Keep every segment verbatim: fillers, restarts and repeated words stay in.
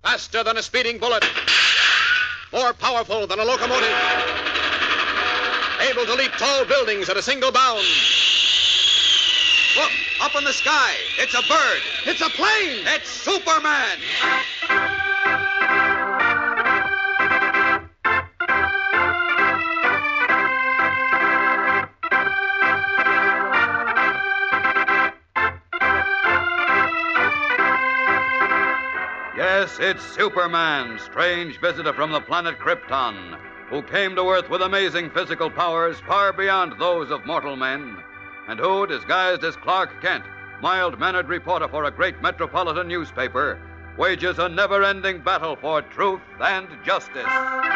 Faster than a speeding bullet. More powerful than a locomotive. Able to leap tall buildings at a single bound. Look, up in the sky. It's a bird. It's a plane. It's Superman. Yes, it's Superman, strange visitor from the planet Krypton, who came to Earth with amazing physical powers far beyond those of mortal men, and who, disguised as Clark Kent, mild-mannered reporter for a great metropolitan newspaper, wages a never-ending battle for truth and justice.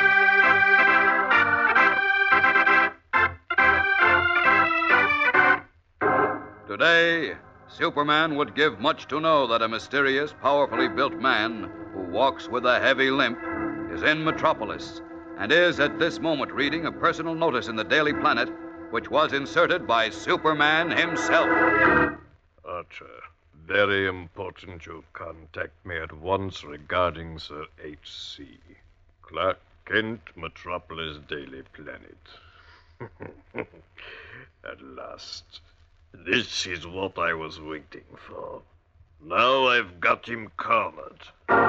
Today, Superman would give much to know that a mysterious, powerfully built man who walks with a heavy limp is in Metropolis and is at this moment reading a personal notice in the Daily Planet, which was inserted by Superman himself. Archer, very important you contact me at once regarding Sir H C Clark Kent, Metropolis Daily Planet. At last. This is what I was waiting for. Now I've got him cornered.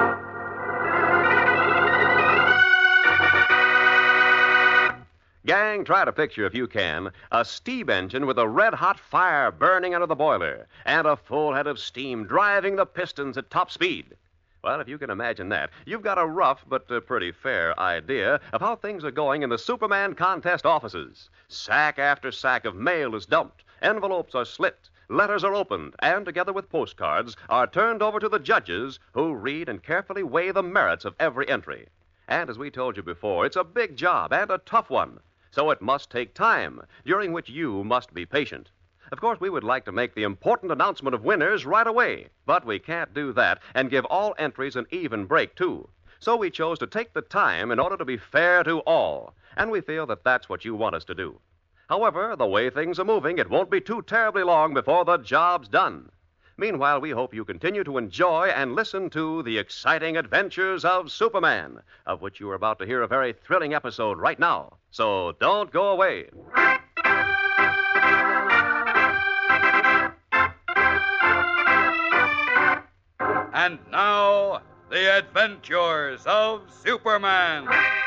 Gang, try to picture, if you can, a steam engine with a red-hot fire burning under the boiler and a full head of steam driving the pistons at top speed. Well, if you can imagine that, you've got a rough but uh, pretty fair idea of how things are going in the Superman contest offices. Sack after sack of mail is dumped. Envelopes are slit, letters are opened, and together with postcards are turned over to the judges who read and carefully weigh the merits of every entry. And as we told you before, it's a big job and a tough one. So it must take time, during which you must be patient. Of course, we would like to make the important announcement of winners right away, but we can't do that and give all entries an even break, too. So we chose to take the time in order to be fair to all, and we feel that that's what you want us to do. However, the way things are moving, it won't be too terribly long before the job's done. Meanwhile, we hope you continue to enjoy and listen to the exciting adventures of Superman, of which you are about to hear a very thrilling episode right now. So don't go away. And now, the adventures of Superman.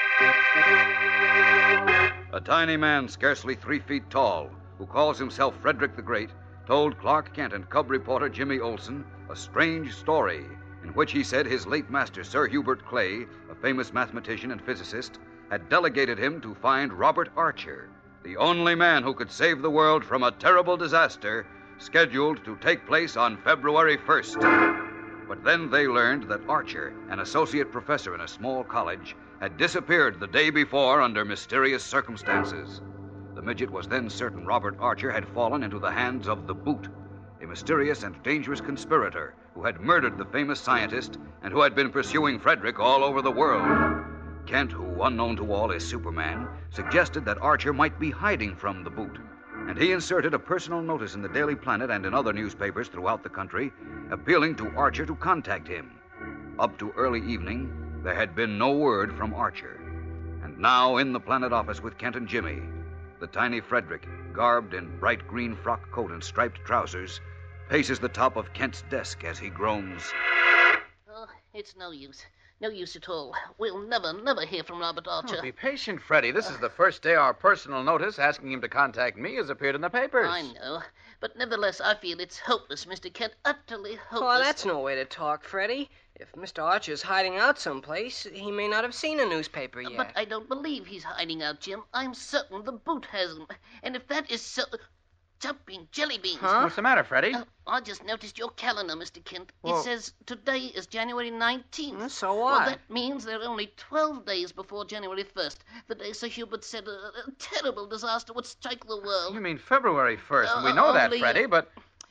A tiny man scarcely three feet tall, who calls himself Frederick the Great, told Clark Kent and cub reporter Jimmy Olsen a strange story in which he said his late master, Sir Hubert Clay, a famous mathematician and physicist, had delegated him to find Robert Archer, the only man who could save the world from a terrible disaster scheduled to take place on February first. But then they learned that Archer, an associate professor in a small college, had disappeared the day before under mysterious circumstances. The midget was then certain Robert Archer had fallen into the hands of the Boot, a mysterious and dangerous conspirator who had murdered the famous scientist and who had been pursuing Frederick all over the world. Kent, who, unknown to all, is Superman, suggested that Archer might be hiding from the Boot, and he inserted a personal notice in the Daily Planet and in other newspapers throughout the country, appealing to Archer to contact him. Up to early evening, there had been no word from Archer. And now, in the Planet office with Kent and Jimmy, the tiny Frederick, garbed in bright green frock coat and striped trousers, paces the top of Kent's desk as he groans. Oh, it's no use. No use at all. We'll never, never hear from Robert Archer. Oh, be patient, Freddie. This is the first day our personal notice asking him to contact me has appeared in the papers. I know. But nevertheless, I feel it's hopeless, Mister Kent. Utterly hopeless. Well, that's no way to talk, Freddie. If Mister Archer's hiding out someplace, he may not have seen a newspaper yet. But I don't believe he's hiding out, Jim. I'm certain the Boot has him. And if that is so... Jumping jelly beans. Huh? What's the matter, Freddie? Uh, I just noticed your calendar, Mister Kent. Well, it says today is January nineteenth. So what? Well, that means there are only twelve days before January first, the day Sir Hubert said a, a terrible disaster would strike the world. You mean February first, and we Uh, know that, only- Freddie, but...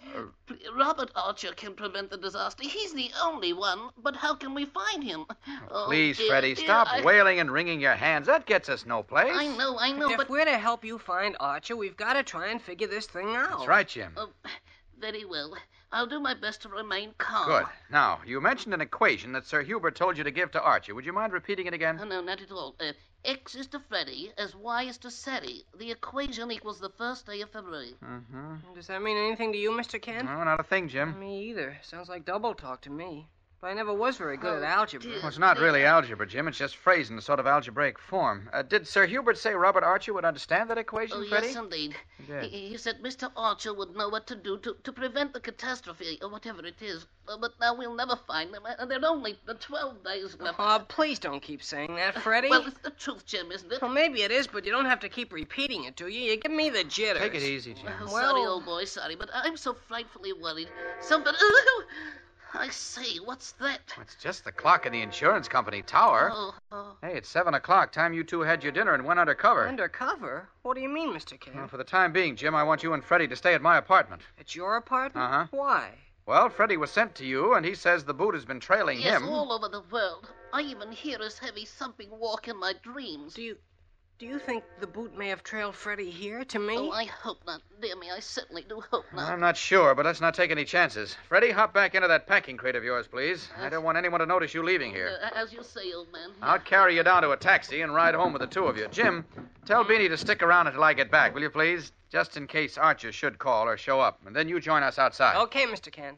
Robert Archer can prevent the disaster. He's the only one. But how can we find him? Oh, Please, dear, Freddie, dear, stop I... wailing and wringing your hands. That gets us no place. I know, I know, if but... we're to help you find Archer, we've got to try and figure this thing out. That's right, Jim. Uh, Very well. I'll do my best to remain calm. Good. Now, you mentioned an equation that Sir Hubert told you to give to Archie. Would you mind repeating it again? Oh, no, not at all. Uh, X is to Freddy as Y is to Sadie. The equation equals the first day of February. Mm-hmm. Does that mean anything to you, Mister Kent? No, not a thing, Jim. Me either. Sounds like double talk to me. But I never was very good Oh, at algebra. dear. Well, it's not really algebra, Jim. It's just phrased in a sort of algebraic form. Uh, did Sir Hubert say Robert Archer would understand that equation, Oh, Freddie? yes, indeed. He did. He, he said Mister Archer would know what to do to, to prevent the catastrophe, or whatever it is. Uh, but now we'll never find them, and there are only the twelve days left. Oh, please don't keep saying that, Freddie. Well, it's the truth, Jim, isn't it? Well, maybe it is, but you don't have to keep repeating it, do you? You give me the jitters. Take it easy, Jim. Well, Well- sorry, old boy, sorry, but I'm so frightfully worried. Somebody... I say, what's that? It's just the clock in the insurance company tower. Oh, oh. Hey, it's seven o'clock. Time you two had your dinner and went undercover. Undercover? What do you mean, Mister Kent? Well, for the time being, Jim, I want you and Freddie to stay at my apartment. It's your apartment? Uh-huh. Why? Well, Freddie was sent to you, and he says the boot has been trailing Yes, him. all over the world. I even hear his heavy thumping walk in my dreams. Do you... Do you think the boot may have trailed Freddie here to me? Oh, I hope not. Dear me, I certainly do hope not. I'm not sure, but let's not take any chances. Freddie, hop back into that packing crate of yours, please. I don't want anyone to notice you leaving here. Uh, as you say, old man. I'll carry you down to a taxi and ride home with the two of you. Jim, tell Beanie to stick around until I get back, will you please? Just in case Archer should call or show up. And then you join us outside. Okay, Mister Kent.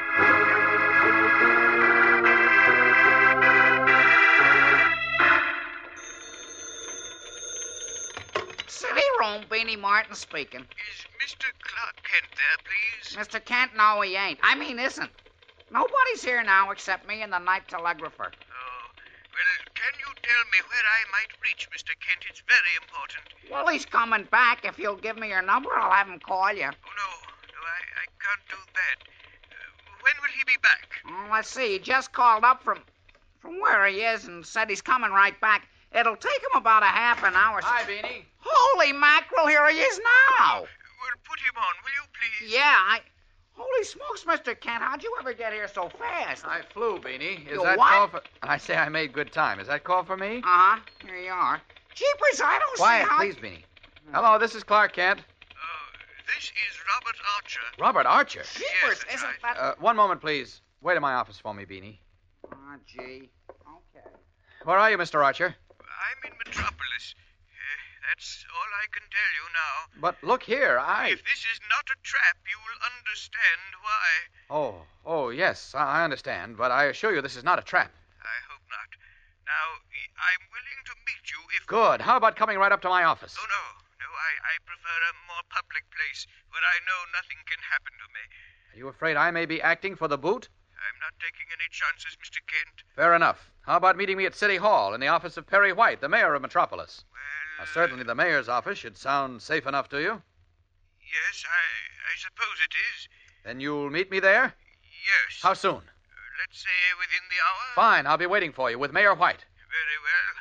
City room, Beanie Martin speaking. Is Mister Clark Kent there, please? Mister Kent, no, he ain't. I mean, isn't. Nobody's here now except me and the night telegrapher. Oh, well, can you tell me where I might reach Mister Kent? It's very important. Well, he's coming back. If you'll give me your number, I'll have him call you. Oh, no, no, I, I can't do that. Uh, when will he be back? Oh, let's see. He just called up from from where he is and said he's coming right back. It'll take him about a half an hour. Hi, Beanie. Holy mackerel, here he is now. Well, put him on, will you, please? Yeah, I... Holy smokes, Mister Kent, how'd you ever get here so fast? I flew, Beanie. Is You that what? call for... I say I made good time. Is that call for me? Uh-huh. Here you are. Jeepers, I don't Quiet, see how... please, Beanie. Hello, this is Clark Kent. Uh, this is Robert Archer. Robert Archer. Jeepers, Yes, isn't I- that... Uh, one moment, please. Wait in my office for me, Beanie. Oh, gee. Okay. Where are you, Mister Archer? I'm in Metropolis. Uh, that's all I can tell you now. But look here, I... If this is not a trap, you will understand why. Oh, oh, yes, I I understand, but I assure you this is not a trap. I hope not. Now, I'm willing to meet you if... Good. How about coming right up to my office? Oh, no. No, I, I prefer a more public place where I know nothing can happen to me. Are you afraid I may be acting for the boot? I'm not taking any chances, Mister Kent. Fair enough. How about meeting me at City Hall in the office of Perry White, the mayor of Metropolis? Well... Now, certainly the mayor's office should sound safe enough to you. Yes, I, I suppose it is. Then you'll meet me there? Yes. How soon? Uh, let's say within the hour. Fine, I'll be waiting for you with Mayor White. Very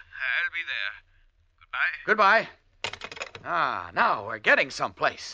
well. I'll be there. Goodbye. Goodbye. Ah, now we're getting someplace.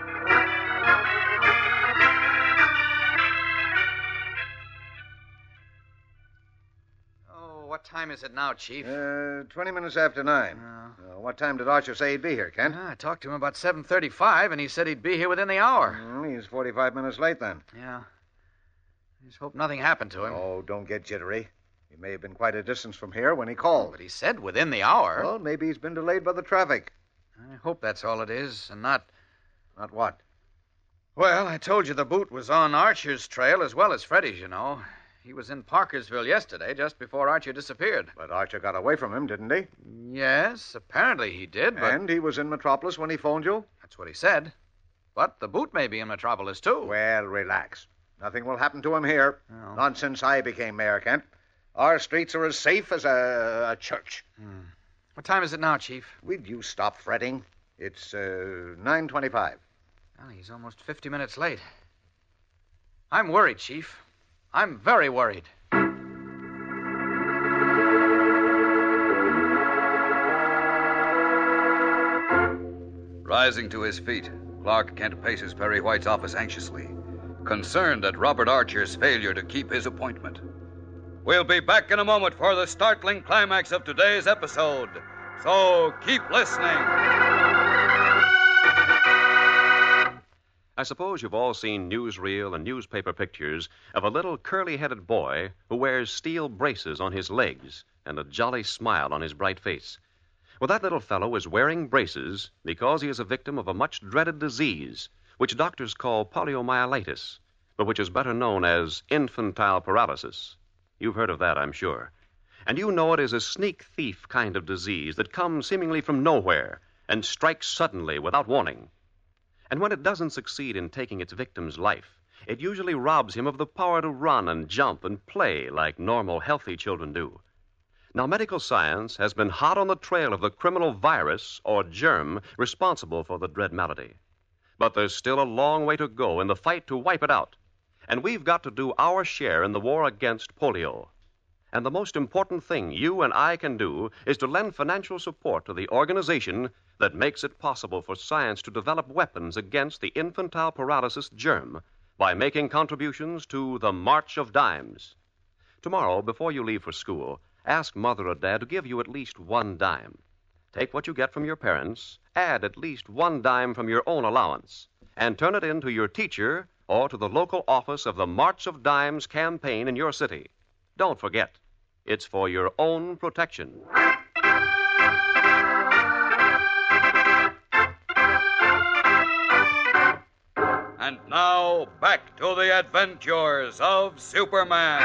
Oh, what time is it now, Chief? Uh, twenty minutes after nine. Oh. Uh, what time did Archer say he'd be here, Kent? Ah, I talked to him about seven thirty-five, and he said he'd be here within the hour. Mm, he's forty-five minutes late, then. Yeah. Just hope nothing happened to him. Oh, don't get jittery. He may have been quite a distance from here when he called. But he said within the hour. Well, maybe he's been delayed by the traffic. I hope that's all it is, and not... Not what? Well, I told you the boot was on Archer's trail as well as Freddy's, you know. He was in Parkersville yesterday, just before Archer disappeared. But Archer got away from him, didn't he? Yes, apparently he did, but... And he was in Metropolis when he phoned you? That's what he said. But the boot may be in Metropolis, too. Well, relax. Nothing will happen to him here. Oh. Not since I became mayor, Kent. Our streets are as safe as a, a church. Hmm. What time is it now, Chief? Will you stop fretting? It's uh, nine twenty-five. Well, he's almost fifty minutes late. I'm worried, Chief. I'm very worried. Rising to his feet, Clark Kent paces Perry White's office anxiously, concerned at Robert Archer's failure to keep his appointment. We'll be back in a moment for the startling climax of today's episode, so keep listening. I suppose you've all seen newsreel and newspaper pictures of a little curly-headed boy who wears steel braces on his legs and a jolly smile on his bright face. Well, that little fellow is wearing braces because he is a victim of a much-dreaded disease, which doctors call poliomyelitis, but which is better known as infantile paralysis. You've heard of that, I'm sure. And you know it is a sneak thief kind of disease that comes seemingly from nowhere and strikes suddenly without warning. And when it doesn't succeed in taking its victim's life, it usually robs him of the power to run and jump and play like normal, healthy children do. Now, medical science has been hot on the trail of the criminal virus or germ responsible for the dread malady. But there's still a long way to go in the fight to wipe it out. And we've got to do our share in the war against polio. And the most important thing you and I can do is to lend financial support to the organization that makes it possible for science to develop weapons against the infantile paralysis germ by making contributions to the March of Dimes. Tomorrow, before you leave for school, ask Mother or Dad to give you at least one dime. Take what you get from your parents, add at least one dime from your own allowance, and turn it in to your teacher or to the local office of the March of Dimes campaign in your city. Don't forget, it's for your own protection. And now, back to the adventures of Superman.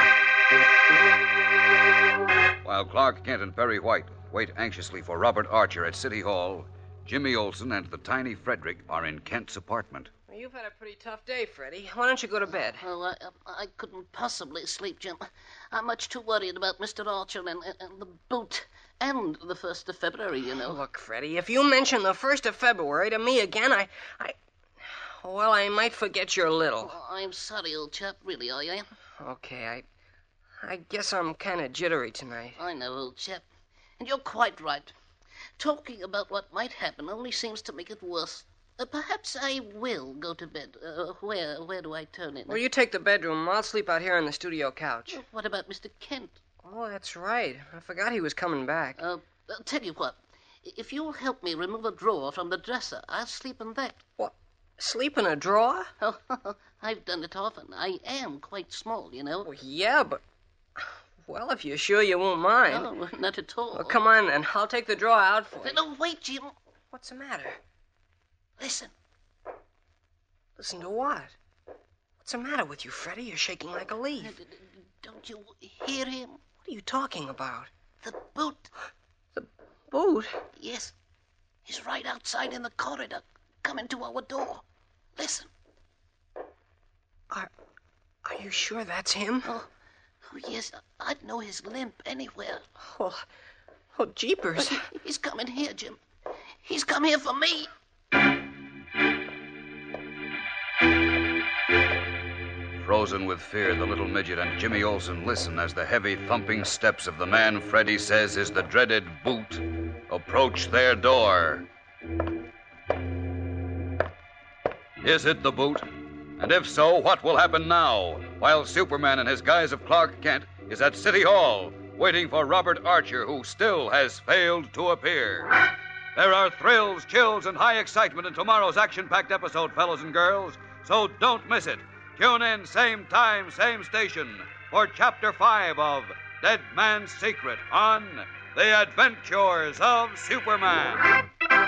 While Clark Kent and Perry White wait anxiously for Robert Archer at City Hall, Jimmy Olsen and the tiny Frederick are in Kent's apartment. Well, you've had a pretty tough day, Freddie. Why don't you go to bed? Oh, I, I couldn't possibly sleep, Jim. I'm much too worried about Mister Archer and, and the boot and the first of February, you know. Look, Freddie, if you mention the first of February to me again, I... I... Well, I might forget you're little. Oh, I'm sorry, old chap. Really, I am. Okay, I... I guess I'm kind of jittery tonight. I know, old chap. And you're quite right. Talking about what might happen only seems to make it worse. Uh, perhaps I will go to bed. Uh, where where do I turn in? Well, you take the bedroom. I'll sleep out here on the studio couch. What about Mister Kent? Oh, that's right. I forgot he was coming back. Uh, I'll tell you what. If you'll help me remove a drawer from the dresser, I'll sleep in that. What? Sleep in a drawer? Oh, I've done it often. I am quite small, you know. Well, yeah, but... Well, if you're sure you won't mind. No, not at all. Well, come on, then. I'll take the drawer out for you. No, wait, Jim. What's the matter? Listen. Listen to what? What's the matter with you, Freddie? You're shaking like a leaf. D- d- Don't you hear him? What are you talking about? The boot. The boot? Yes. He's right outside in the corridor, coming to our door. Listen. Are, are you sure that's him? Oh, oh yes. I'd know his limp anywhere. Oh, oh, jeepers. But he's coming here, Jim. He's come here for me. Frozen with fear, the little midget and Jimmy Olsen listen as the heavy thumping steps of the man Freddy says is the dreaded Boot approach their door. Is it the Boot? And if so, what will happen now, while Superman in his guise of Clark Kent is at City Hall, waiting for Robert Archer, who still has failed to appear? There are thrills, chills, and high excitement in tomorrow's action-packed episode, fellows and girls, so don't miss it. Tune in, same time, same station, for Chapter five of Dead Man's Secret on The Adventures of Superman.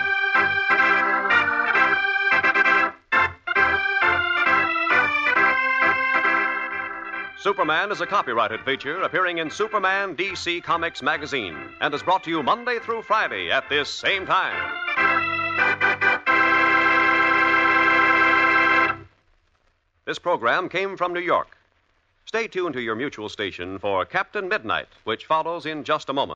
Superman is a copyrighted feature appearing in Superman D C Comics magazine and is brought to you Monday through Friday at this same time. This program came from New York. Stay tuned to your mutual station for Captain Midnight, which follows in just a moment.